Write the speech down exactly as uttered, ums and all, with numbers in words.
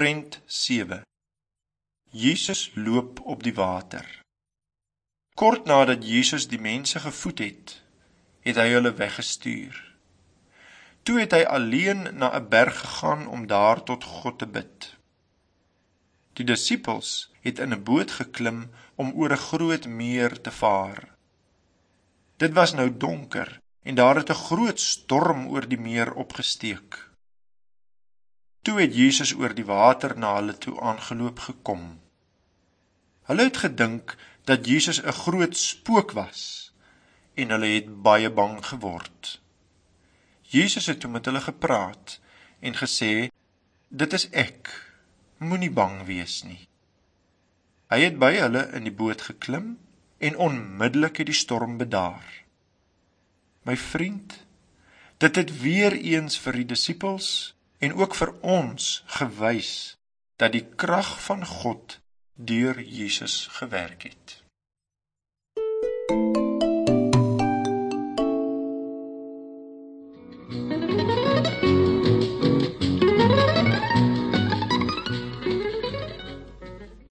Prent sewe. Jesus loop op die water. Kort nadat Jesus die mense gevoed het, het hy hulle weggestuur. Toe het hy alleen na 'n berg gegaan om daar tot God te bid. Die disippels het in 'n boot geklim om oor 'n groot meer te vaar. Dit was nou donker en daar het 'n groot storm oor die meer opgesteek. Toe het Jesus oor die water na hulle toe aangeloop gekom. Hulle het gedink dat Jesus 'n groot spook was en hulle het baie bang geword. Jesus het toe met hulle gepraat en gesê, dit is ek, moenie bang wees nie. Hy het by hulle in die boot geklim en onmiddellik het die storm bedaar. My vriend, dit het weer eens vir die disippels en ook vir ons gewys dat die krag van God deur Jesus gewerk het.